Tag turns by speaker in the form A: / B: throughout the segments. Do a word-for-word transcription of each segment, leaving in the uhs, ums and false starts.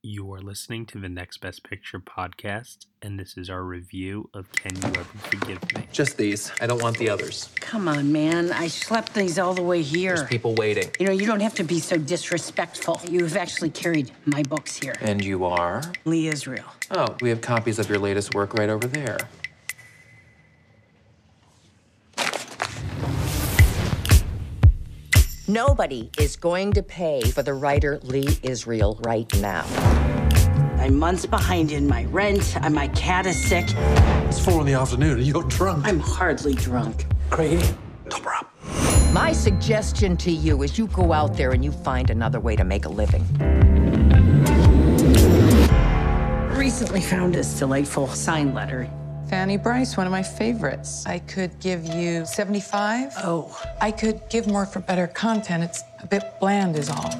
A: You are listening to the Next Best Picture podcast, and this is our review of Can You Ever Forgive Me?
B: Just these. I don't want the others.
C: Come on, man. I schlepped these all the way here.
B: There's people waiting.
C: You know, you don't have to be so disrespectful. You've actually carried my books here.
B: And you are?
C: Lee Israel.
B: Oh, we have copies of your latest work right over there.
D: Nobody is going to pay for the writer Lee Israel right now.
C: I'm months behind in my rent, and my cat is sick.
E: It's four in the afternoon and you're drunk.
C: I'm hardly drunk.
E: Craigie, top her up.
D: My suggestion to you is you go out there and you find another way to make a living.
C: Recently found this delightful sign letter.
F: Fanny Bryce, one of my favorites. I could give you seventy-five.
C: Oh.
F: I could give more for better content. It's a bit bland is all.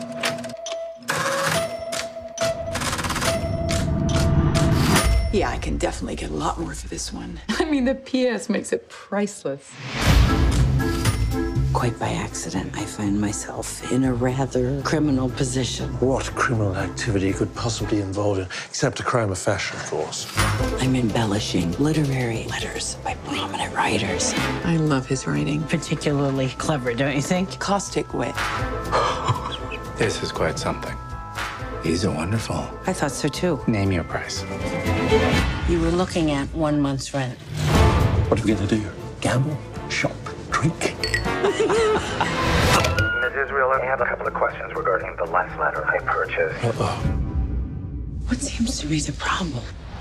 F: Yeah, I can definitely get a lot more for this one. I mean, the P S makes it priceless.
C: Quite by accident, I find myself in a rather criminal position.
E: What criminal activity could possibly involve it, except a crime of fashion, of course?
C: I'm embellishing literary letters by prominent writers.
F: I love his writing.
C: Particularly clever, don't you think?
F: Caustic wit.
G: This is quite something. These are wonderful.
C: I thought so too.
G: Name your price.
C: You were looking at one month's rent.
E: What are we going to do? Gamble? Shop? Drink?
H: Miz Israel, I have a couple of questions regarding the last letter I purchased.
E: Uh-oh.
C: What seems to be the problem?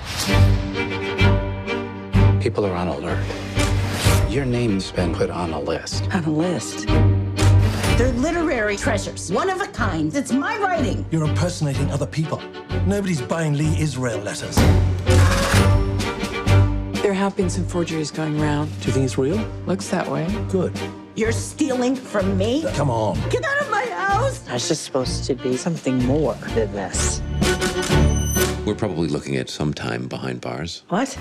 G: People are on alert. Your name's been put on a list.
C: On a list. They're literary treasures, one of a kind. It's my writing.
E: You're impersonating other people. Nobody's buying Lee Israel letters.
F: There have been some forgeries going around.
E: Do you think it's real?
F: Looks that way.
E: Good.
C: You're stealing from me?
E: Come on.
C: Get out of my house! I was just supposed to be something more than this.
I: We're probably looking at some time behind bars.
C: What?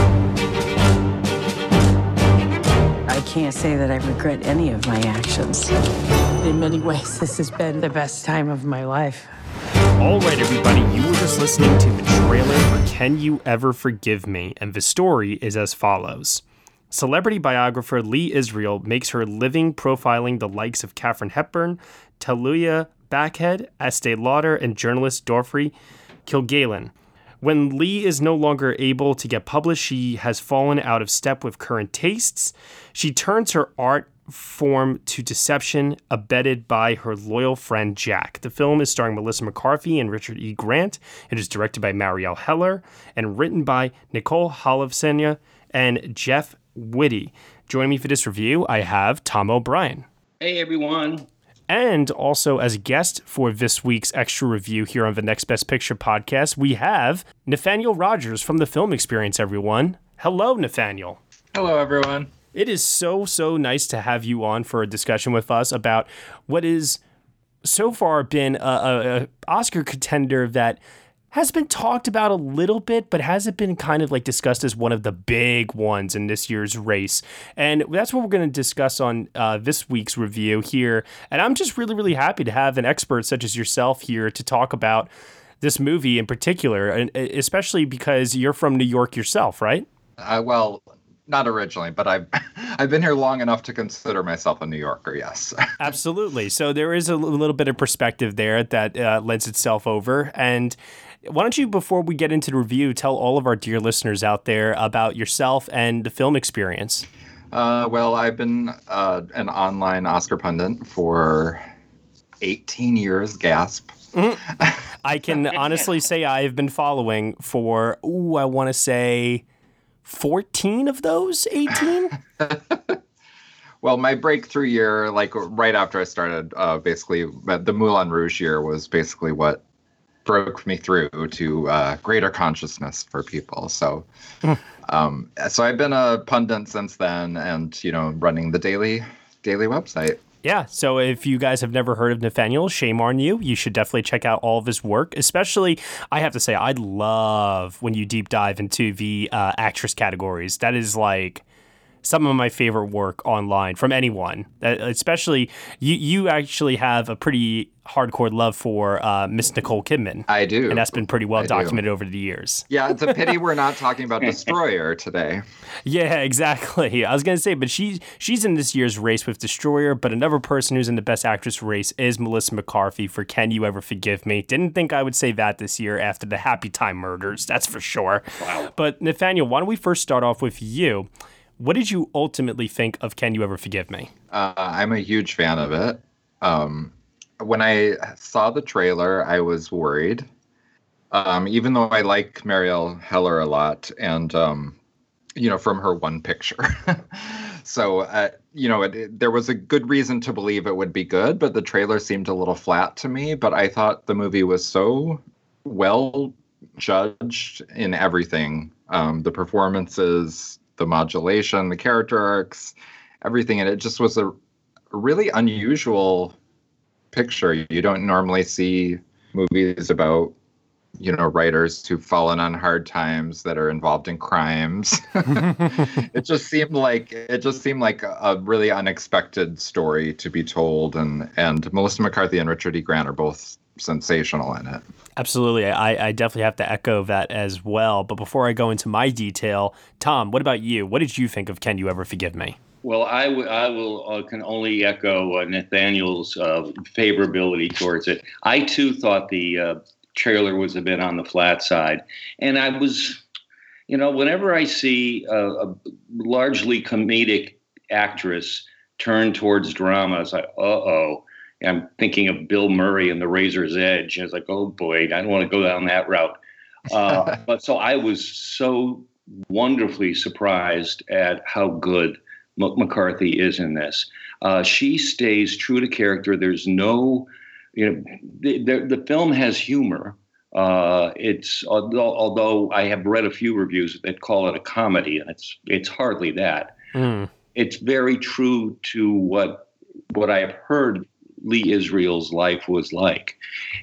C: I can't say that I regret any of my actions. In many ways, this has been the best time of my life.
A: All right, everybody, you were just listening to the trailer for Can You Ever Forgive Me? And the story is as follows. Celebrity biographer Lee Israel makes her living profiling the likes of Katharine Hepburn, Talia Backhead, Estee Lauder, and journalist Dorothy Kilgallen. When Lee is no longer able to get published, she has fallen out of step with current tastes. She turns her art form to deception, abetted by her loyal friend Jack. The film is starring Melissa McCarthy and Richard E. Grant. It is directed by Marielle Heller and written by Nicole Holofcener and Jeff Whitty. Joining me for this review, I have Tom O'Brien.
J: Hey, everyone.
A: And also as a guest for this week's extra review here on the Next Best Picture podcast, we have Nathaniel Rogers from The Film Experience, everyone. Hello, Nathaniel.
J: Hello, everyone.
A: It is so, so nice to have you on for a discussion with us about what is so far been a, a, a Oscar contender that has been talked about a little bit, but hasn't been kind of like discussed as one of the big ones in this year's race. And that's what we're going to discuss on uh, this week's review here. And I'm just really, really happy to have an expert such as yourself here to talk about this movie in particular, and especially because you're from New York yourself, right?
K: Uh, well, not originally, but I've I've been here long enough to consider myself a New Yorker, yes.
A: Absolutely. So there is a little bit of perspective there that uh, lends itself over. And why don't you, before we get into the review, tell all of our dear listeners out there about yourself and The Film Experience?
K: Uh, well, I've been uh, an online Oscar pundit for eighteen years, gasp.
A: Mm-hmm. I can honestly say I've been following for, ooh, I want to say fourteen of those eighteen?
K: Well, my breakthrough year, like right after I started, uh, basically, the Moulin Rouge year was basically what broke me through to uh, greater consciousness for people. So, um, so I've been a pundit since then, and you know, running the daily daily website.
A: Yeah, so if you guys have never heard of Nathaniel, shame on you. You should definitely check out all of his work. Especially, I have to say, I love when you deep dive into the uh, actress categories. That is like some of my favorite work online from anyone. Uh, especially, you you actually have a pretty hardcore love for uh, Miss Nicole Kidman.
K: I do.
A: And that's been pretty well
K: I
A: documented
K: do.
A: over the years.
K: Yeah, it's a pity we're not talking about Destroyer today.
A: Yeah, exactly. I was going to say, but she, she's in this year's race with Destroyer, but another person who's in the Best Actress race is Melissa McCarthy for Can You Ever Forgive Me? Didn't think I would say that this year after the Happy Time Murders, that's for sure. Wow. But Nathaniel, why don't we first start off with you? What did you ultimately think of Can You Ever Forgive Me?
K: Uh, I'm a huge fan of it. Um, when I saw the trailer, I was worried. Um, even though I like Marielle Heller a lot, and um, you know, from her one picture. so, uh, you know, it, it, there was a good reason to believe it would be good, but the trailer seemed a little flat to me. But I thought the movie was so well judged in everything. Um, the performances, the modulation, the character arcs, everything. And it just was a really unusual picture. You don't normally see movies about, you know, writers who've fallen on hard times that are involved in crimes. It just seemed like it just seemed like a really unexpected story to be told, and and Melissa McCarthy and Richard E. Grant are both sensational in it.
A: Absolutely. I, I definitely have to echo that as well. But before I go into my detail, Tom, what about you? What did you think of Can You Ever Forgive Me?
L: Well, I, w- I will uh, can only echo uh, Nathaniel's uh, favorability towards it. I, too, thought the uh, trailer was a bit on the flat side. And I was, you know, whenever I see a, a largely comedic actress turn towards drama, it's like, uh-oh. I'm thinking of Bill Murray and The Razor's Edge. And it's like, oh, boy, I don't want to go down that route. Uh, but so I was so wonderfully surprised at how good M- McCarthy is in this. Uh, she stays true to character. There's no, you know, the, the, the film has humor. Uh, it's although, although I have read a few reviews that call it a comedy, and it's it's hardly that. Mm. It's very true to what what I have heard Lee Israel's life was like.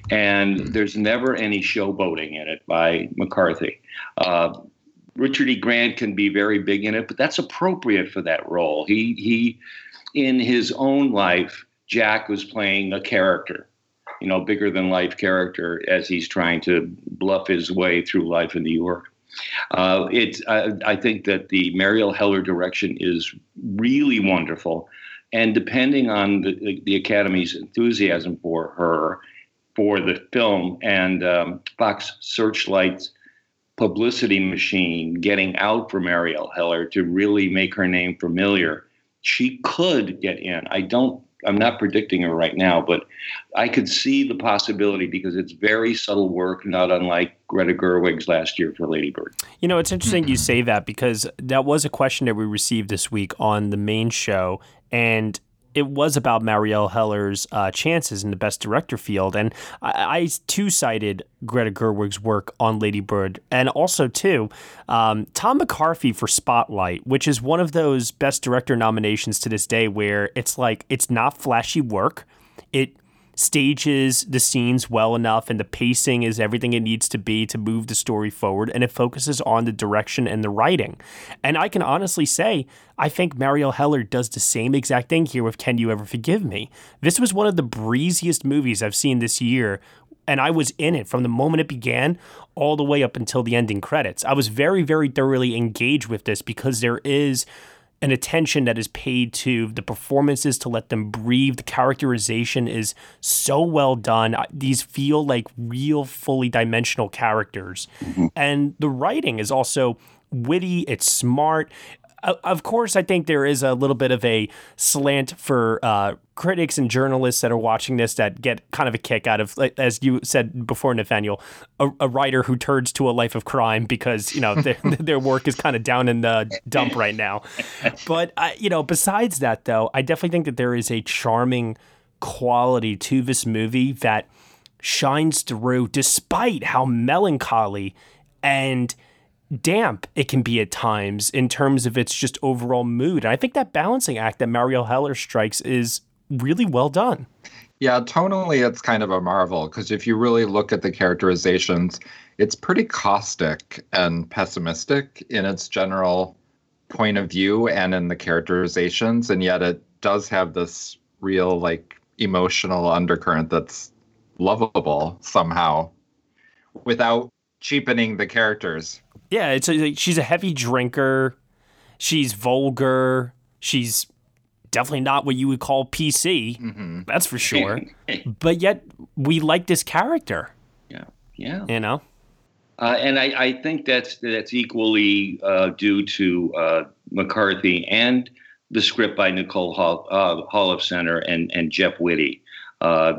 L: And there's never any showboating in it by McCarthy. Uh, Richard E. Grant can be very big in it, but that's appropriate for that role. He, he, in his own life, Jack was playing a character, you know, bigger than life character as he's trying to bluff his way through life in New York. Uh, it's, I, I think that the Marielle Heller direction is really wonderful. And depending on the, the Academy's enthusiasm for her, for the film, and um, Fox Searchlight's publicity machine getting out for Marielle Heller to really make her name familiar, she could get in. I don't, I'm not predicting her right now, but I could see the possibility because it's very subtle work, not unlike Greta Gerwig's last year for Lady Bird.
A: You know, it's interesting you say that because that was a question that we received this week on the main show, and it was about Marielle Heller's uh, chances in the Best Director field. And I, I too cited Greta Gerwig's work on Lady Bird. And also, too, um, Tom McCarthy for Spotlight, which is one of those Best Director nominations to this day where it's like, it's not flashy work. It stages the scenes well enough, and the pacing is everything it needs to be to move the story forward, and it focuses on the direction and the writing. And I can honestly say, I think Marielle Heller does the same exact thing here with Can You Ever Forgive Me? This was one of the breeziest movies I've seen this year, and I was in it from the moment it began all the way up until the ending credits. I was very, very thoroughly engaged with this because there is an attention that is paid to the performances to let them breathe. The characterization is so well done. These feel like real, fully dimensional characters. Mm-hmm. And the writing is also witty. It's smart. Of course, I think there is a little bit of a slant for uh, critics and journalists that are watching this that get kind of a kick out of, as you said before, Nathaniel, a, a writer who turns to a life of crime because, you know, their, their work is kind of down in the dump right now. But, uh, you know, besides that, though, I definitely think that there is a charming quality to this movie that shines through despite how melancholy and damp it can be at times in terms of its just overall mood. And I think that balancing act that Marielle Heller strikes is really well done.
K: Yeah, tonally, it's kind of a marvel because if you really look at the characterizations, it's pretty caustic and pessimistic in its general point of view and in the characterizations, and yet it does have this real like emotional undercurrent that's lovable somehow without cheapening the characters.
A: Yeah, it's a, she's a heavy drinker. She's vulgar. She's definitely not what you would call P C. Mm-hmm. That's for sure. But yet we like this character.
L: Yeah, yeah.
A: You know?
L: Uh, and I, I think that's that's equally uh, due to uh, McCarthy and the script by Nicole Hol- uh, Holofcener and, and Jeff Whitty. Uh,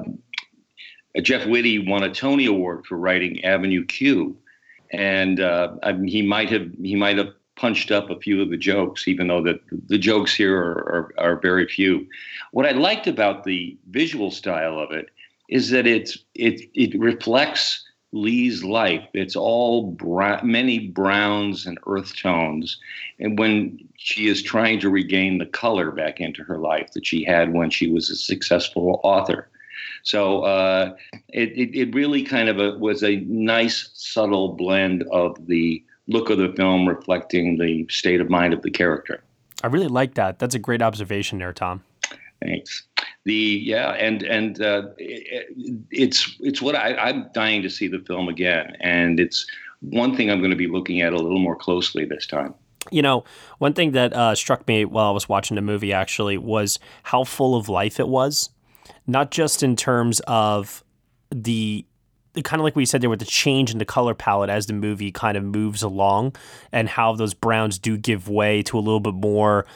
L: Jeff Whitty won a Tony Award for writing Avenue Q, and uh, I mean, he might have he might have punched up a few of the jokes, even though the the jokes here are, are, are very few. What I liked about the visual style of it is that it's it it reflects Lee's life. It's all brown, many browns and earth tones, and when she is trying to regain the color back into her life that she had when she was a successful author. So uh, it, it it really kind of a, was a nice subtle blend of the look of the film reflecting the state of mind of the character.
A: I really like that. That's a great observation there, Tom.
L: Thanks. The yeah, and and uh, it, it's it's what I, I'm dying to see the film again, and it's one thing I'm going to be looking at a little more closely this time.
A: You know, one thing that uh, struck me while I was watching the movie actually was how full of life it was, not just in terms of the kind of like we said there with the change in the color palette as the movie kind of moves along, and how those browns do give way to a little bit more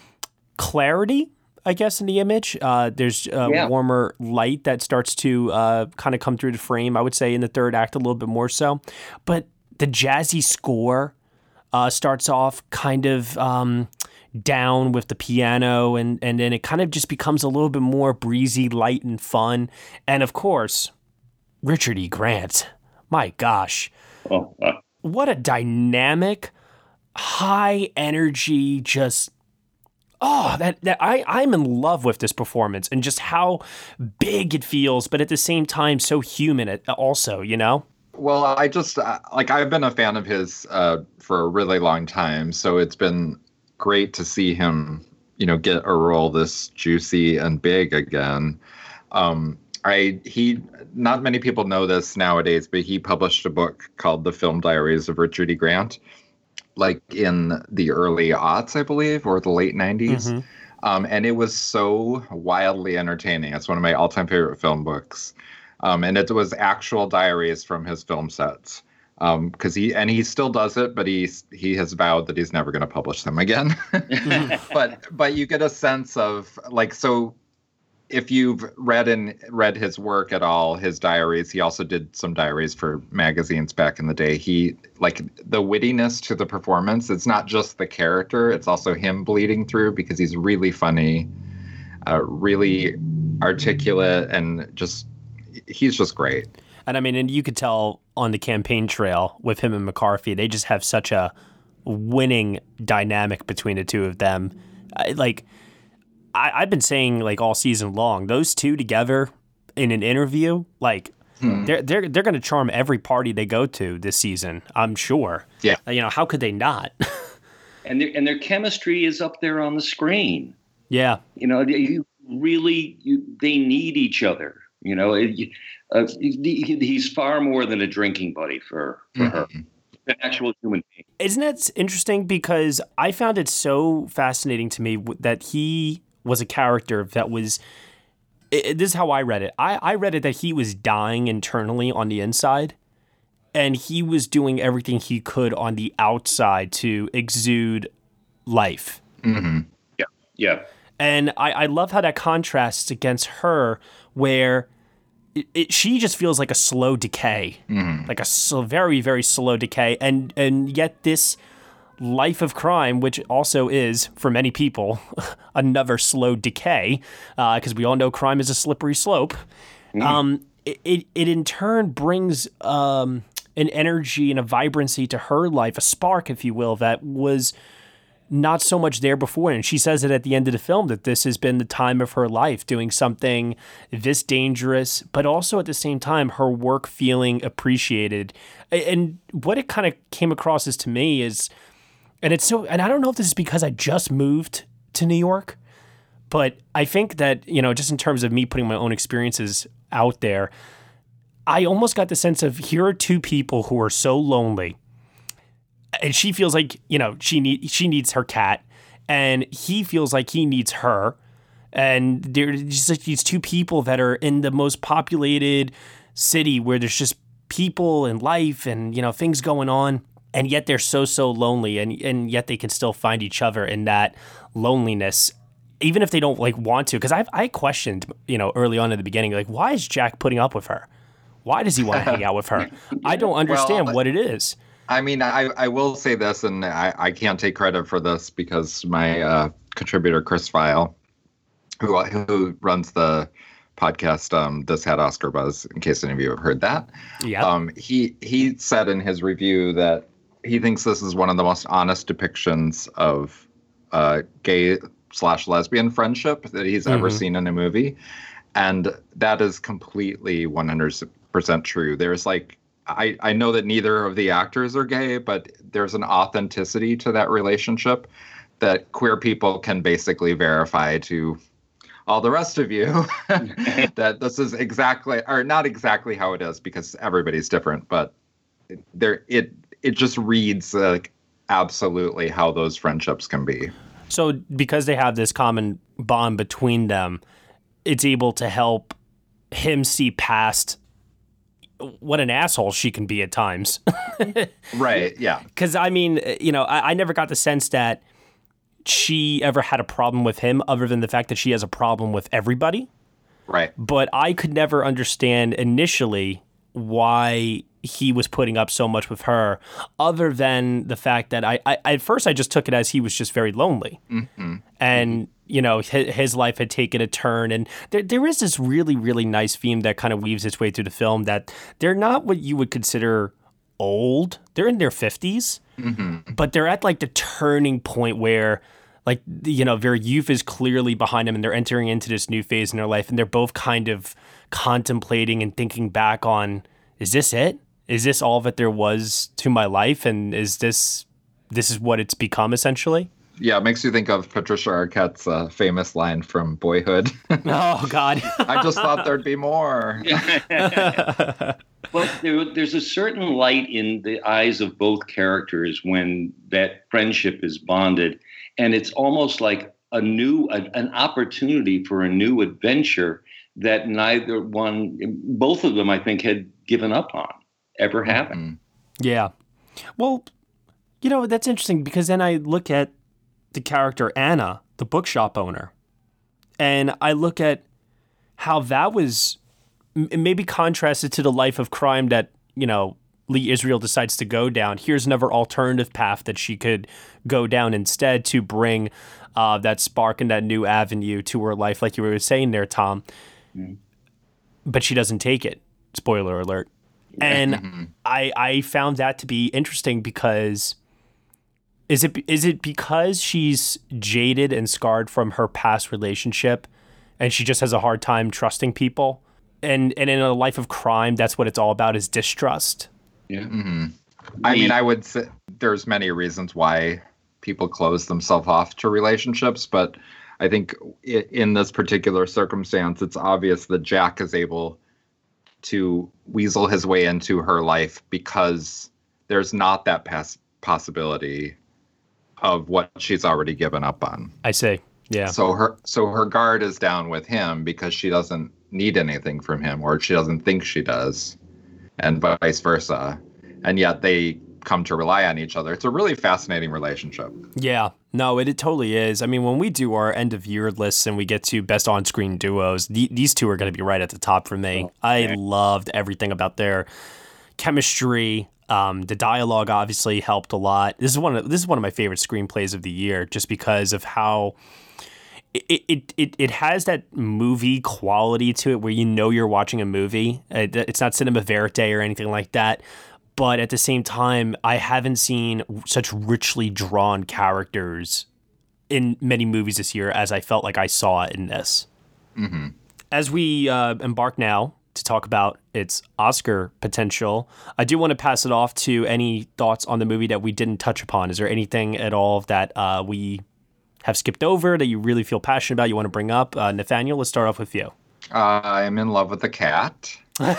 A: clarity, I guess, in the image. Uh, there's a yeah. warmer light that starts to uh, kind of come through the frame, I would say, in the third act a little bit more so. But the jazzy score uh, starts off kind of um, down with the piano, and, and then it kind of just becomes a little bit more breezy, light, and fun. And, of course, Richard E. Grant. My gosh.
L: Oh, uh.
A: What a dynamic, high-energy, just... Oh, that, that I, I'm in love with this performance and just how big it feels, but at the same time, so human also, you know?
K: Well, I just, uh, like, I've been a fan of his uh, for a really long time, so it's been great to see him, you know, get a role this juicy and big again. Um, I, he, not many people know this nowadays, but he published a book called The Film Diaries of Richard E. Grant, like in the early aughts, I believe, or the late nineties. Mm-hmm. Um, and it was so wildly entertaining. It's one of my all-time favorite film books. Um, and it was actual diaries from his film sets. Um, cause he, and he still does it, but he's, he has vowed that he's never going to publish them again. but, but you get a sense of like, so if you've read and read his work at all, his diaries, he also did some diaries for magazines back in the day. He, like, the wittiness to the performance, it's not just the character, it's also him bleeding through because he's really funny, uh, really articulate, and just, he's just great.
A: And I mean, and you could tell on the campaign trail with him and McCarthy, they just have such a winning dynamic between the two of them. I, like, I, I've been saying like all season long, those two together in an interview, like hmm. they're they're they're going to charm every party they go to this season. I'm sure.
K: Yeah.
A: You know, how could they not?
L: and their and their chemistry is up there on the screen.
A: Yeah.
L: You know, you really you, they need each other. You know, it, uh, he's far more than a drinking buddy for for mm-hmm. her. An actual human being.
A: Isn't that interesting? Because I found it so fascinating to me that he was a character that was, it, this is how I read it. I, I read it that he was dying internally on the inside, and he was doing everything he could on the outside to exude life.
K: Mm-hmm.
L: Yeah, yeah.
A: And I, I love how that contrasts against her, where it, it, she just feels like a slow decay,
K: mm-hmm.
A: like a so very, very slow decay. And, and yet this life of crime, which also is, for many people, another slow decay, because uh, we all know crime is a slippery slope, mm. um, it, it, it in turn brings um, an energy and a vibrancy to her life, a spark, if you will, that was not so much there before. And she says it at the end of the film, that this has been the time of her life, doing something this dangerous, but also at the same time, her work feeling appreciated. And what it kind of came across as to me is, And it's so, and I don't know if this is because I just moved to New York, but I think that, you know, just in terms of me putting my own experiences out there, I almost got the sense of here are two people who are so lonely, and she feels like, you know, she need she needs her cat, and he feels like he needs her, and there's just like these two people that are in the most populated city where there's just people and life and, you know, things going on. And yet they're so, so lonely, and, and yet they can still find each other in that loneliness, even if they don't like want to. Because I I questioned, you know, early on in the beginning, like, why is Jack putting up with her? Why does he want to hang out with her? I don't understand
K: well,
A: what it is.
K: I mean, I, I will say this, and I, I can't take credit for this because my uh, contributor, Chris File, who who runs the podcast, um, This Had Oscar Buzz, in case any of you have heard that.
A: Yeah.
K: Um, he he said in his review that he thinks this is one of the most honest depictions of uh, gay slash lesbian friendship that he's mm-hmm. ever seen in a movie. And that is completely one hundred percent true. There's like, I, I know that neither of the actors are gay, but there's an authenticity to that relationship that queer people can basically verify to all the rest of you that this is exactly, or not exactly how it is, because everybody's different, but there it it just reads like absolutely how those friendships can be.
A: So because they have this common bond between them, it's able to help him see past what an asshole she can be at times.
K: Right, yeah.
A: Because, I mean, you know, I, I never got the sense that she ever had a problem with him other than the fact that she has a problem with everybody.
K: Right.
A: But I could never understand initially why he was putting up so much with her, other than the fact that I, I at first I just took it as he was just very lonely.
K: Mm-hmm.
A: And, you know, his, his life had taken a turn. And there, there is this really, really nice theme that kind of weaves its way through the film, that they're not what you would consider old. They're in their fifties,
K: mm-hmm.
A: but they're at like the turning point where, like, you know, their youth is clearly behind them and they're entering into this new phase in their life. And they're both kind of contemplating and thinking back on, is this it? Is this all that there was to my life? And is this, this is what it's become essentially?
K: Yeah, it makes you think of Patricia Arquette's uh, famous line from Boyhood.
A: Oh, God.
K: I just thought there'd be more.
L: But there, there's a certain light in the eyes of both characters when that friendship is bonded. And it's almost like a new, a, an opportunity for a new adventure that neither one, both of them, I think, had given up on ever having.
A: Yeah. Well, you know, that's interesting because then I look at the character Anna, the bookshop owner, and I look at how that was m- maybe contrasted to the life of crime that, you know, Lee Israel decides to go down. Here's another alternative path that she could go down instead to bring uh, that spark and that new avenue to her life, like you were saying there, Tom. Mm. But she doesn't take it. Spoiler alert. And mm-hmm. I I found that to be interesting because is it is it because she's jaded and scarred from her past relationship and she just has a hard time trusting people? And and in a life of crime, that's what it's all about, is distrust.
L: Yeah.
K: Mm-hmm. I mean, I would say there's many reasons why people close themselves off to relationships, but I think in this particular circumstance, it's obvious that Jack is able to weasel his way into her life because there's not that past possibility of what she's already given up on.
A: I see. Yeah.
K: So her so her guard is down with him because she doesn't need anything from him, or she doesn't think she does, and vice versa. And yet they come to rely on each other. It's a really fascinating relationship.
A: Yeah. No, it, it totally is. I mean, when we do our end of year lists and we get to best on-screen duos, th- these two are going to be right at the top for me. Oh, I loved everything about their chemistry. Um, the dialogue obviously helped a lot. This is one of this is one of my favorite screenplays of the year, just because of how it it it, it has that movie quality to it, where you know you're watching a movie. It, it's not cinema verite or anything like that. But at the same time, I haven't seen such richly drawn characters in many movies this year as I felt like I saw in this.
K: Mm-hmm.
A: As we uh, embark now to talk about its Oscar potential. I do want to pass it off to any thoughts on the movie that we didn't touch upon. Is there anything at all that uh, we have skipped over that you really feel passionate about, you want to bring up? Uh, Nathaniel, let's start off with you.
K: Uh, I'm in love with the cat.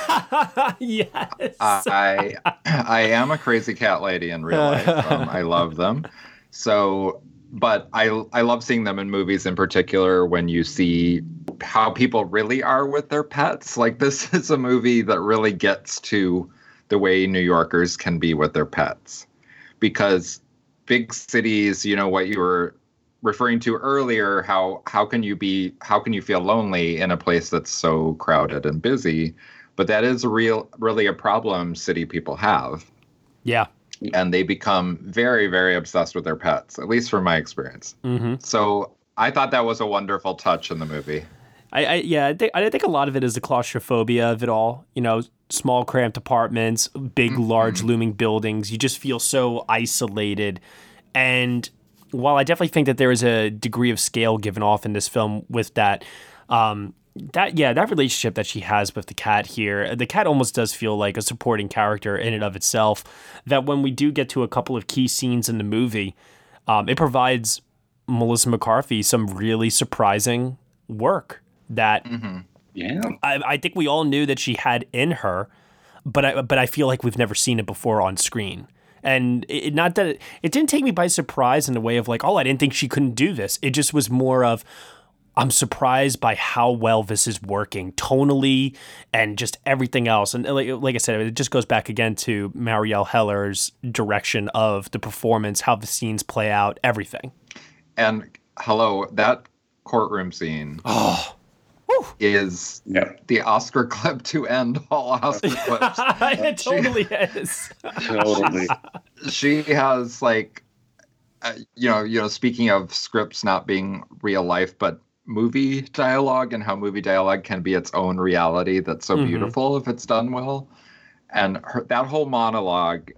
A: Yes.
K: I I am a crazy cat lady in real life. Um, I love them. So, but I I love seeing them in movies in particular when you see how people really are with their pets. Like, this is a movie that really gets to the way New Yorkers can be with their pets. Because big cities, you know, what you were referring to earlier, how how can you be how can you feel lonely in a place that's so crowded and busy? But that is a real really a problem city people have.
A: Yeah.
K: And they become very, very obsessed with their pets, at least from my experience.
A: Mm-hmm.
K: So I thought that was a wonderful touch in the movie.
A: I, I yeah, I think, I think a lot of it is the claustrophobia of it all. You know, small, cramped apartments, big, mm-hmm. large, looming buildings. You just feel so isolated. And while I definitely think that there is a degree of scale given off in this film with that, um, that yeah, that relationship that she has with the cat here, the cat almost does feel like a supporting character in and of itself. That when we do get to a couple of key scenes in the movie, um, it provides Melissa McCarthy some really surprising work that
L: mm-hmm. yeah,
A: I, I think we all knew that she had in her, but I, but I feel like we've never seen it before on screen. And it, not that it, it didn't take me by surprise in the way of like, oh, I didn't think she couldn't do this. It just was more of, I'm surprised by how well this is working tonally and just everything else. And like, like I said, it just goes back again to Marielle Heller's direction of the performance, how the scenes play out, everything.
K: And hello, that courtroom scene.
A: Oh.
K: Is
L: yeah.
K: the Oscar clip to end all Oscar clips.
A: It totally she, is.
L: Totally.
K: She has like, uh, you know, you know. Speaking of scripts not being real life, but movie dialogue and how movie dialogue can be its own reality. That's so mm-hmm. beautiful if it's done well. And her, that whole monologue,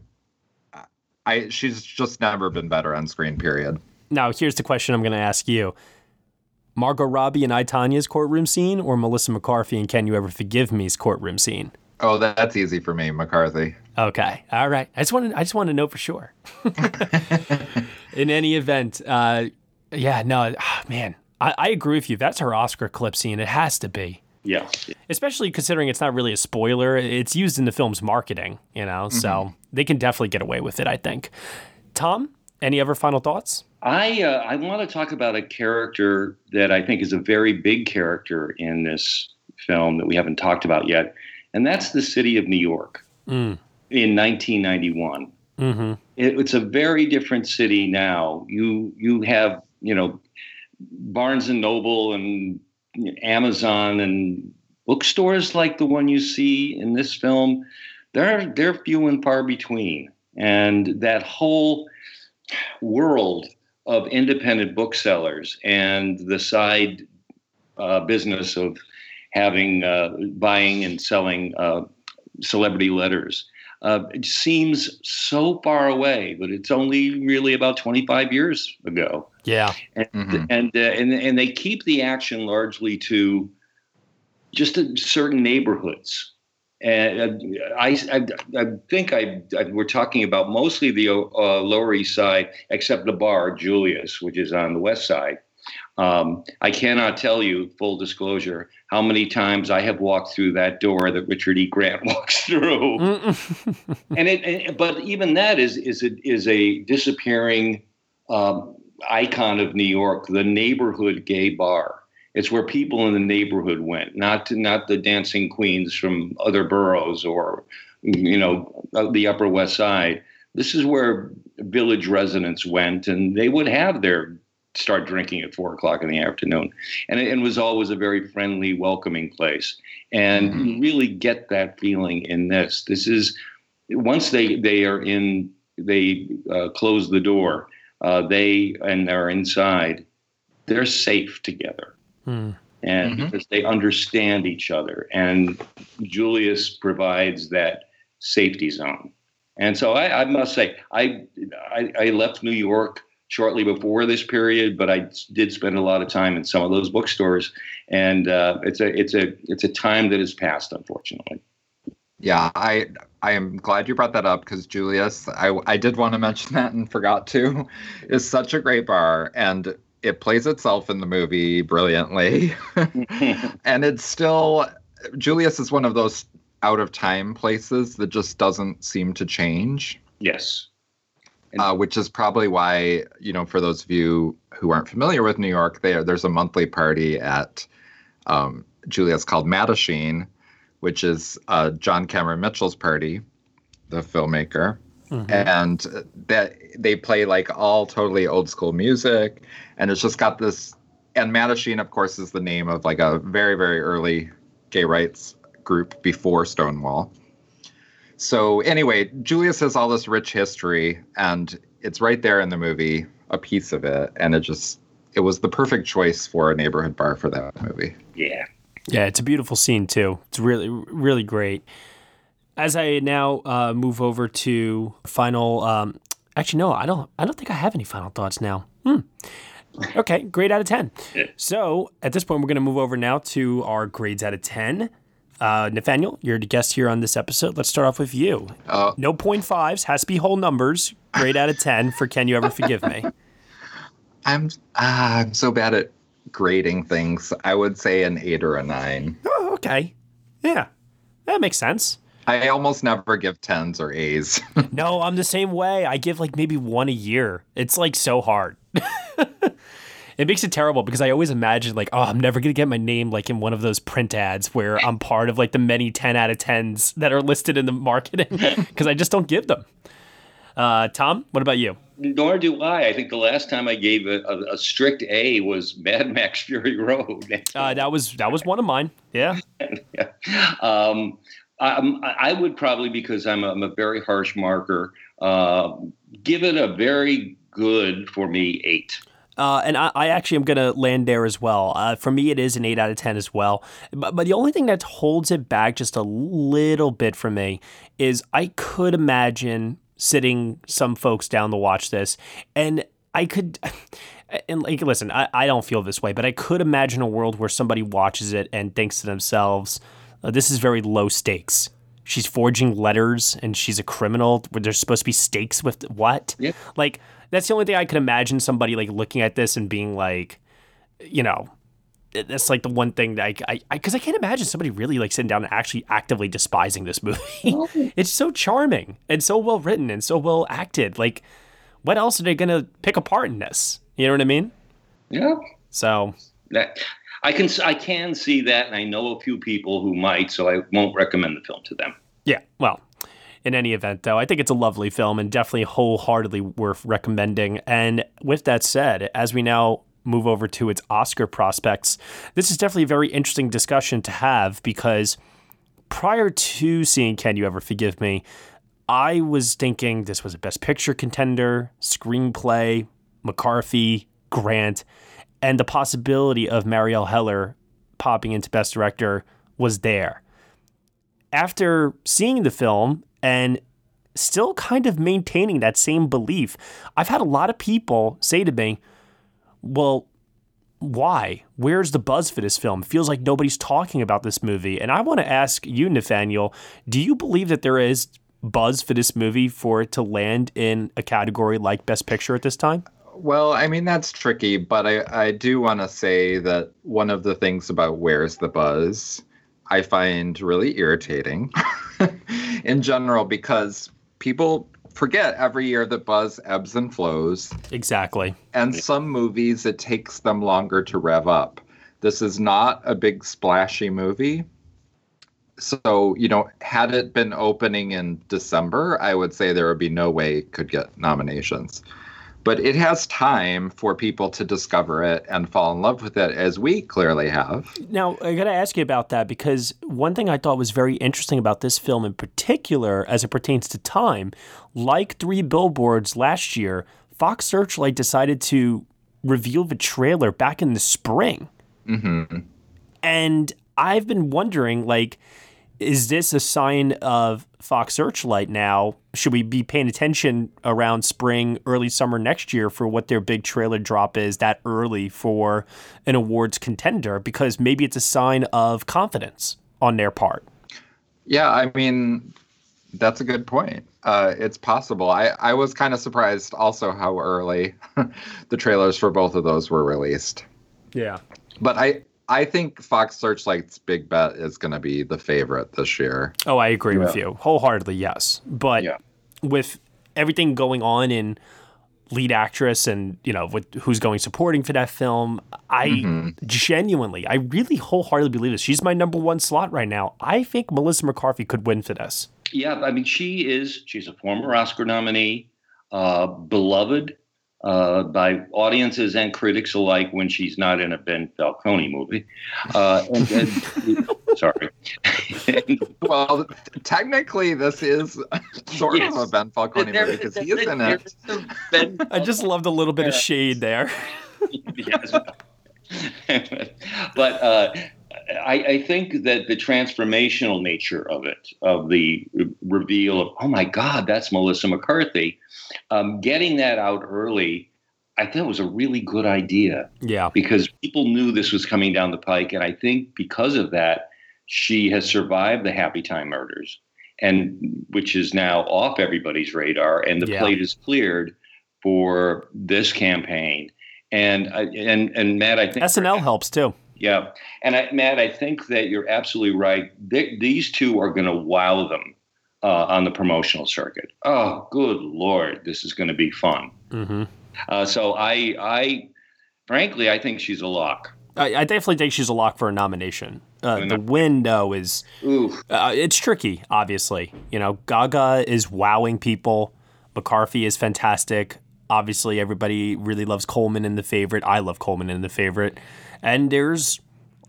K: I she's just never been better on screen. Period.
A: Now here's the question I'm going to ask you. Margot Robbie and I, Tanya's courtroom scene, or Melissa McCarthy and Can You Ever Forgive Me's courtroom scene?
K: Oh, that's easy for me, McCarthy.
A: Okay, all right. I just wanted, I just want to know for sure. In any event, uh, yeah, no, oh, man, I, I agree with you. That's her Oscar clip scene. It has to be.
L: Yeah.
A: Especially considering it's not really a spoiler. It's used in the film's marketing, you know, mm-hmm. so they can definitely get away with it, I think. Tom, any other final thoughts?
L: I uh, I want to talk about a character that I think is a very big character in this film that we haven't talked about yet, and that's the city of New York
A: mm.
L: in nineteen ninety-one.
A: Mm-hmm.
L: It, it's a very different city now. You you have you know Barnes and Noble and Amazon and bookstores like the one you see in this film. They're they're few and far between, and that whole world of independent booksellers and the side uh, business of having uh, buying and selling uh, celebrity letters uh, it seems so far away, but it's only really about twenty-five years ago.
A: Yeah,
L: and
K: mm-hmm.
L: and, uh, and and they keep the action largely to just a certain neighborhoods. And I, I, I think I, I we're talking about mostly the uh, Lower East Side, except the bar, Julius, which is on the West Side. Um, I cannot tell you, full disclosure, how many times I have walked through that door that Richard E. Grant walks through. and it, and, but even that is is a, is a disappearing um, icon of New York, the neighborhood gay bar. It's where people in the neighborhood went, not to, not the dancing queens from other boroughs or, you know, the Upper West Side. This is where village residents went, and they would have their start drinking at four o'clock in the afternoon, and it, it was always a very friendly, welcoming place. And mm-hmm. you really get that feeling in this. This is once they they are in, they uh, close the door, uh, they and they're inside, they're safe together.
A: Hmm.
L: And
K: mm-hmm.
L: because they understand each other, and Julius provides that safety zone. And so I, I must say, I, I I left New York shortly before this period, but I did spend a lot of time in some of those bookstores, and uh, it's a it's a it's a time that has passed, unfortunately.
K: Yeah, I I am glad you brought that up because Julius, I I did want to mention that and forgot to, is such a great bar, and it plays itself in the movie brilliantly, and it's still Julius is one of those out of time places that just doesn't seem to change.
L: Yes.
K: Uh, which is probably why, you know, for those of you who aren't familiar with New York, there there's a monthly party at um, Julius called Mattachine, which is uh, John Cameron Mitchell's party, the filmmaker. Mm-hmm. And that they play like all totally old school music. And it's just got this. And Mattachine, of course, is the name of like a very, very early gay rights group before Stonewall. So anyway, Julius has all this rich history, and it's right there in the movie, a piece of it, and it just it was the perfect choice for a neighborhood bar for that movie.
L: Yeah.
A: Yeah, it's a beautiful scene too. It's really, really great. As I now uh, move over to final, um, actually no, I don't. I don't think I have any final thoughts now. Hmm. Okay, grade out of ten.
L: Yeah.
A: So at this point, we're going to move over now to our grades out of ten. Uh, Nathaniel, you're the guest here on this episode. Let's start off with you.
K: Uh,
A: no point fives, has to be whole numbers. Grade out of ten for Can You Ever Forgive Me?
K: I'm uh, I'm so bad at grading things. I would say an eight or a nine.
A: Oh, okay. Yeah, that makes sense.
K: I almost never give tens or A's.
A: No, I'm the same way. I give like maybe one a year. It's like so hard. It makes it terrible because I always imagine like, oh, I'm never going to get my name like in one of those print ads where I'm part of like the many ten out of tens that are listed in the marketing because I just don't give them. Uh, Tom, what about you?
L: Nor do I. I think the last time I gave a, a, a strict A was Mad Max Fury Road.
A: uh, that was that was one of mine. Yeah.
L: yeah. Um, I, I would probably, because I'm a, I'm a very harsh marker, uh, give it a very good, for me, eight.
A: Uh, and I, I actually am going to land there as well. Uh, for me, it is an eight out of ten as well. But, but the only thing that holds it back just a little bit for me is I could imagine sitting some folks down to watch this. And I could, and like, listen, I, I don't feel this way, but I could imagine a world where somebody watches it and thinks to themselves, uh, this is very low stakes. She's forging letters and she's a criminal where there's supposed to be stakes with what?
L: Yeah.
A: Like, that's the only thing I could imagine somebody like looking at this and being like, you know, that's like the one thing that I, I, because I, I can't imagine somebody really like sitting down and actually actively despising this movie. It's so charming and so well written and so well acted. Like, what else are they going to pick apart in this? You know what I mean?
L: Yeah.
A: So
L: that I can, I can see that. And I know a few people who might, so I won't recommend the film to them.
A: Yeah. Well, in any event, though, I think it's a lovely film and definitely wholeheartedly worth recommending. And with that said, as we now move over to its Oscar prospects, this is definitely a very interesting discussion to have because prior to seeing Can You Ever Forgive Me, I was thinking this was a Best Picture contender, screenplay, McCarthy, Grant, and the possibility of Marielle Heller popping into Best Director was there. After seeing the film and still kind of maintaining that same belief, I've had a lot of people say to me, well, why? Where's the buzz for this film? It feels like nobody's talking about this movie. And I want to ask you, Nathaniel, do you believe that there is buzz for this movie for it to land in a category like Best Picture at this time?
K: Well, I mean, that's tricky, but I, I do want to say that one of the things about Where's the Buzz I find really irritating in general, because people forget every year that buzz ebbs and flows.
A: Exactly.
K: And some movies, it takes them longer to rev up. This is not a big splashy movie. So, you know, had it been opening in December, I would say there would be no way it could get nominations. But it has time for people to discover it and fall in love with it, as we clearly have.
A: Now, I got to ask you about that, because one thing I thought was very interesting about this film in particular, as it pertains to time, like Three Billboards last year, Fox Searchlight decided to reveal the trailer back in the spring.
K: Mm-hmm.
A: And I've been wondering, like, is this a sign of Fox Searchlight now? Should we be paying attention around spring, early summer next year for what their big trailer drop is that early for an awards contender? Because maybe it's a sign of confidence on their part.
K: Yeah, I mean, that's a good point. Uh, it's possible. I, I was kind of surprised also how early the trailers for both of those were released.
A: Yeah.
K: But I... I think Fox Searchlight's big bet is going to be the favorite this year.
A: Oh, I agree
K: yeah.
A: with you. Wholeheartedly, yes. But yeah. with everything going on in lead actress and, you know, with who's going supporting for that film, I mm-hmm. genuinely, I really wholeheartedly believe this. She's my number one slot right now. I think Melissa McCarthy could win for this.
L: Yeah, I mean, she is, she's a former Oscar nominee, uh, beloved Uh, by audiences and critics alike when she's not in a Ben Falcone movie. Uh, and, and, sorry.
K: Well, technically, this is sort yes. of a Ben Falcone there, movie because he is in it.
A: Ben I just loved a little bit of shade there.
L: Yes. But uh, I, I think that the transformational nature of it, of the reveal of, oh my God, that's Melissa McCarthy, um, getting that out early, I think was a really good idea.
A: Yeah.
L: Because people knew this was coming down the pike. And I think because of that, she has survived the Happy Time murders, and which is now off everybody's radar. And the yeah. plate is cleared for this campaign. And, and, and Matt, I think
A: S N L helps too.
L: Yeah. And I, Matt, I think that you're absolutely right. They, these two are going to wow them uh, on the promotional circuit. Oh, good Lord. This is going to be fun.
A: Mm-hmm.
L: Uh, so I, I, frankly, I think she's a lock.
A: I, I definitely think she's a lock for a nomination. Uh, the window is, uh, it's tricky, obviously. You know, Gaga is wowing people. McCarthy is fantastic. Obviously, everybody really loves Coleman in The Favorite. I love Coleman in The Favorite. And there's,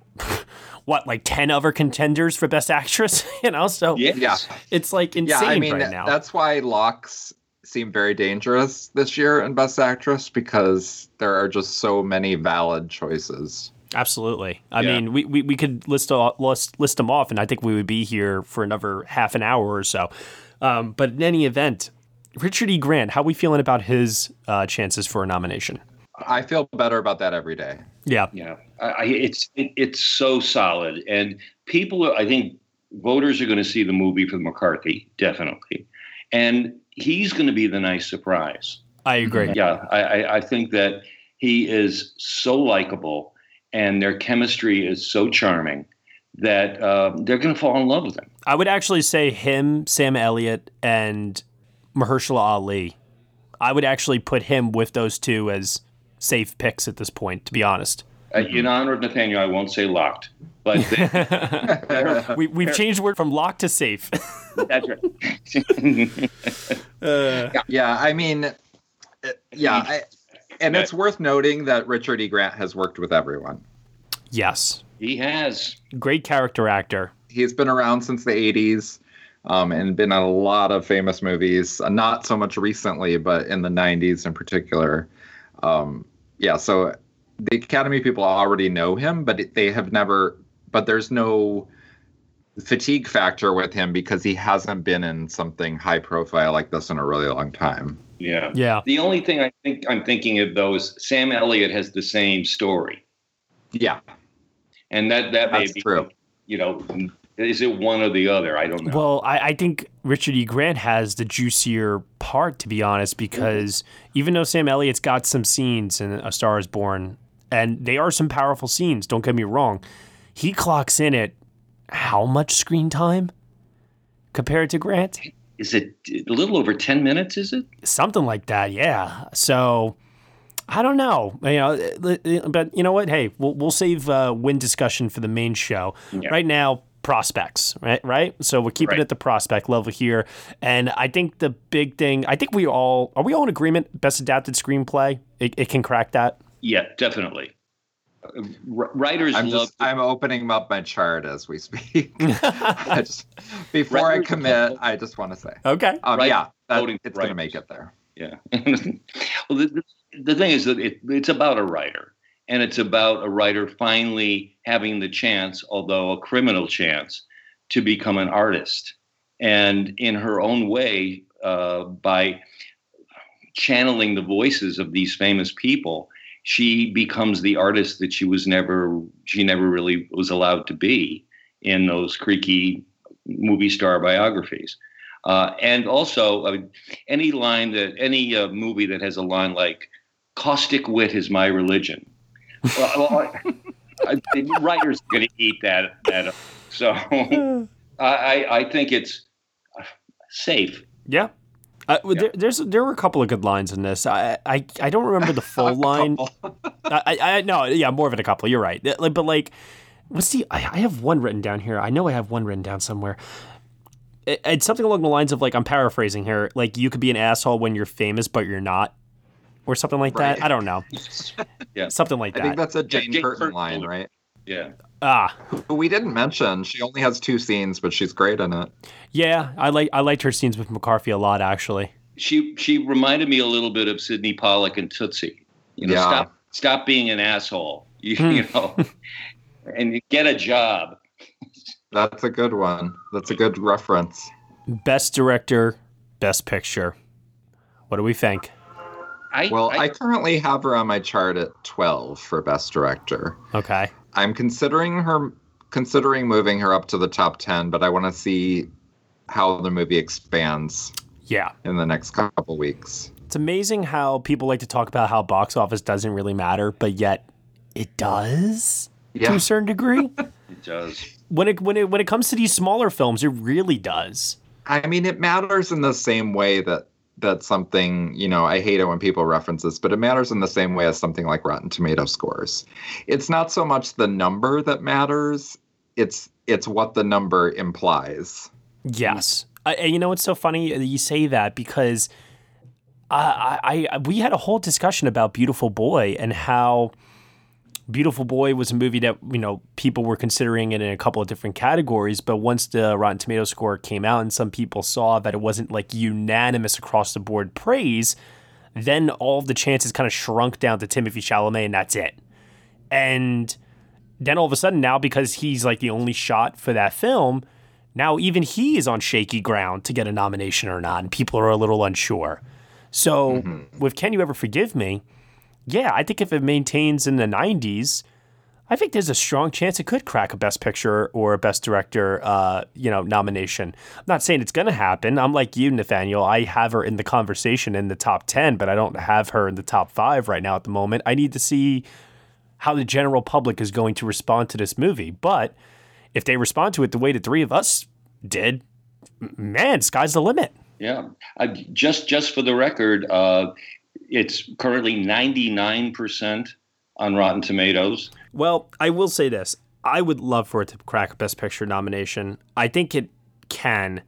A: what, like ten other contenders for Best Actress? You know, so
K: yeah.
A: it's like insane
K: yeah, I mean,
A: right now.
K: That's why locks seem very dangerous this year in Best Actress, because there are just so many valid choices.
A: Absolutely. I
K: yeah.
A: mean, we, we, we could list, list list them off, and I think we would be here for another half an hour or so. Um, but in any event, Richard E. Grant, how are we feeling about his uh, chances for a nomination?
K: I feel better about that every day.
A: Yeah.
L: Yeah. I, it's it, it's so solid. And people, are, I think voters are going to see the movie for McCarthy, definitely. And he's going to be the nice surprise.
A: I agree.
L: Yeah. I, I, I think that he is so likable and their chemistry is so charming that uh, they're going to fall in love with him.
A: I would actually say him, Sam Elliott, and Mahershala Ali. I would actually put him with those two as safe picks at this point, to be honest.
L: Uh, in honor of Nathaniel, I won't say locked, but they,
A: we, we've changed the word from locked to safe.
L: That's right.
K: uh, yeah, I mean, yeah, I, and it's worth noting that Richard E. Grant has worked with everyone.
A: Yes.
L: He has.
A: Great character actor.
K: He's been around since the eighties. Um, and been on a lot of famous movies, uh, not so much recently, but in the nineties in particular. Um, yeah, so the Academy people already know him, but they have never, but there's no fatigue factor with him because he hasn't been in something high profile like this in a really long time.
L: Yeah.
A: Yeah.
L: The only thing I think I'm thinking of, though, is Sam Elliott has the same story.
K: Yeah.
L: And that, that may
K: That's
L: be
K: true.
L: You know, is it one or the other? I don't know.
A: Well, I, I think Richard E. Grant has the juicier part, to be honest, because mm-hmm. even though Sam Elliott's got some scenes in A Star is Born, and they are some powerful scenes, don't get me wrong, he clocks in at how much screen time compared to Grant?
L: Is it a little over ten minutes, is it?
A: Something like that, yeah. So, I don't know. You know, but you know what? Hey, we'll, we'll save uh, win discussion for the main show. Yeah. Right now, prospects, right? Right. So we're keeping
L: right.
A: it at the prospect level here. And I think the big thing, I think we all, are we all in agreement? Best adapted screenplay? It, it can crack that?
L: Yeah, definitely. Uh, writers
K: I'm
L: love.
K: Just, I'm opening up my chart as we speak. I just, before writers I commit, love. I just want to say.
A: Okay.
K: Um,
L: right.
K: Yeah, that, it's going to make it there.
L: Yeah. Well, the, the thing is that it, it's about a writer. And it's about a writer finally having the chance, although a criminal chance, to become an artist. And in her own way, uh, by channeling the voices of these famous people, she becomes the artist that she was never, she never really was allowed to be in those creaky movie star biographies. Uh, and also, uh, any line that, any uh, movie that has a line like, caustic wit is my religion. Well, I, I, the writers are going to eat that, that up. So I, I think it's safe.
A: Yeah. Uh, yeah. there, there's there were a couple of good lines in this. I I, I don't remember the full line. I, I no yeah more of it a couple. You're right. But like, what's the? I, I have one written down here. I know I have one written down somewhere. It, it's something along the lines of like, I'm paraphrasing here. Like, you could be an asshole when you're famous, but you're not, or something like right. that. I don't know.
L: Yeah,
K: something
L: like
K: that. I think that's a Jane, Jane Curtin line, right?
L: Yeah.
A: Ah,
K: who we didn't mention. She only has two scenes, but she's great in it.
A: Yeah, I like I liked her scenes with McCarthy a lot, actually.
L: She she reminded me a little bit of Sidney Pollack and Tootsie. You know,
K: yeah.
L: stop stop being an asshole. You, hmm. you know, and get a job.
K: That's a good one. That's a good reference.
A: Best director, best picture. What do we think?
L: I,
K: well,
L: I,
K: I currently have her on my chart at twelve for best director.
A: Okay.
K: I'm considering her considering moving her up to the top ten, but I want to see how the movie expands.
A: Yeah.
K: In the next couple weeks.
A: It's amazing how people like to talk about how box office doesn't really matter, but yet it does
K: yeah.
A: to a certain degree.
L: It does.
A: When it when it when it comes to these smaller films, it really does.
K: I mean, it matters in the same way that that something, you know, I hate it when people reference this, but it matters in the same way as something like Rotten Tomato scores. It's not so much the number that matters, it's it's what the number implies.
A: Yes. Uh, you know, it's so funny that you say that, because I, I, I we had a whole discussion about Beautiful Boy and how Beautiful Boy was a movie that, you know, people were considering it in a couple of different categories, but once the Rotten Tomato score came out and some people saw that it wasn't like unanimous across the board praise, then all of the chances kind of shrunk down to Timothée Chalamet, and that's it. And then all of a sudden now, because he's like the only shot for that film, now even he is on shaky ground to get a nomination or not, and people are a little unsure. So mm-hmm. with Can You Ever Forgive Me, yeah, I think if it maintains in the nineties, I think there's a strong chance it could crack a Best Picture or a Best Director, uh, you know, nomination. I'm not saying it's going to happen. I'm like you, Nathaniel. I have her in the conversation in the top ten, but I don't have her in the top five right now at the moment. I need to see how the general public is going to respond to this movie. But if they respond to it the way the three of us did, man, sky's the limit.
L: Yeah. Uh, just just for the record, uh, it's currently ninety-nine percent on Rotten Tomatoes.
A: Well, I will say this. I would love for it to crack a Best Picture nomination. I think it can.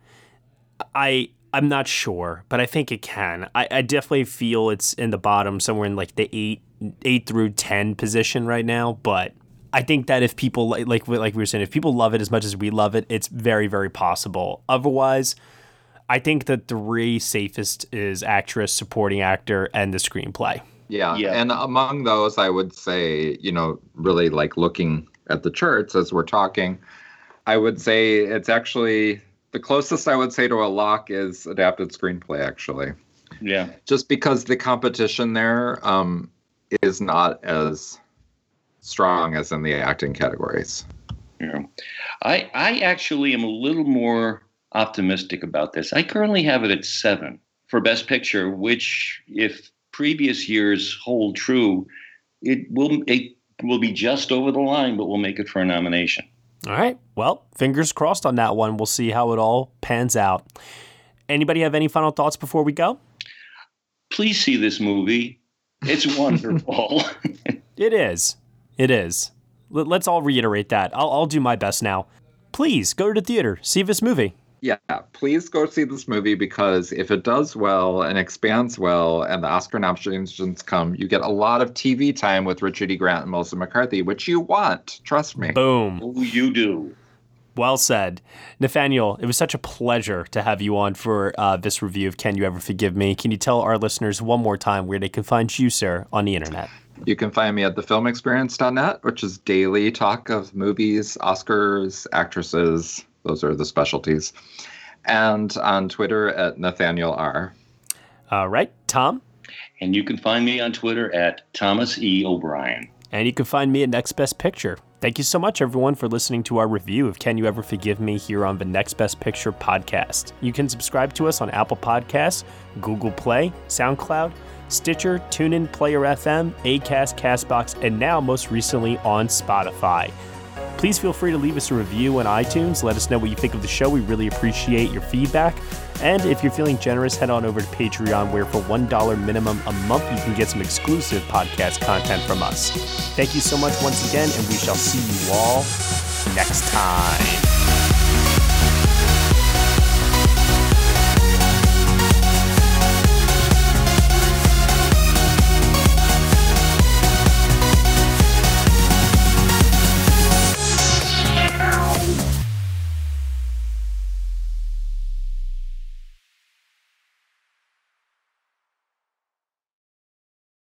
A: I, I'm not sure, but I think it can. I, I definitely feel it's in the bottom, somewhere in like the eight, eight through ten position right now. But I think that if people, like, like, like we were saying, if people love it as much as we love it, it's very, very possible. Otherwise, I think the three safest is actress, supporting actor, and the screenplay.
K: Yeah. yeah. And among those, I would say, you know, really like looking at the charts as we're talking, I would say it's actually the closest I would say to a lock is adapted screenplay, actually.
L: Yeah.
K: Just because the competition there um, is not as strong as in the acting categories.
L: Yeah. I, I actually am a little more optimistic about this. I currently have it at seven for Best Picture, which, if previous years hold true, it will it will be just over the line, but we'll make it for a nomination.
A: All right. Well, fingers crossed on that one. We'll see how it all pans out. Anybody have any final thoughts before we go?
L: Please see this movie. It's wonderful.
A: It is. It is. Let's all reiterate that. I'll, I'll do my best now. Please go to the theater. See this movie.
K: Yeah, please go see this movie, because if it does well and expands well and the Oscar nominations come, you get a lot of T V time with Richard E. Grant and Melissa McCarthy, which you want. Trust me.
A: Boom.
L: Oh, you do.
A: Well said. Nathaniel, it was such a pleasure to have you on for uh, this review of Can You Ever Forgive Me? Can you tell our listeners one more time where they can find you, sir, on the internet?
K: You can find me at the film experience dot net, which is daily talk of movies, Oscars, actresses, those are the specialties. And on Twitter at Nathaniel R.
A: All right, Tom?
L: And you can find me on Twitter at Thomas E. O'Brien.
A: And you can find me at Next Best Picture. Thank you so much, everyone, for listening to our review of Can You Ever Forgive Me here on the Next Best Picture podcast. You can subscribe to us on Apple Podcasts, Google Play, SoundCloud, Stitcher, TuneIn, Player F M, Acast, CastBox, and now most recently on Spotify. Please feel free to leave us a review on iTunes. Let us know what you think of the show. We really appreciate your feedback. And if you're feeling generous, head on over to Patreon, where for one dollar minimum a month, you can get some exclusive podcast content from us. Thank you so much once again, and we shall see you all next time.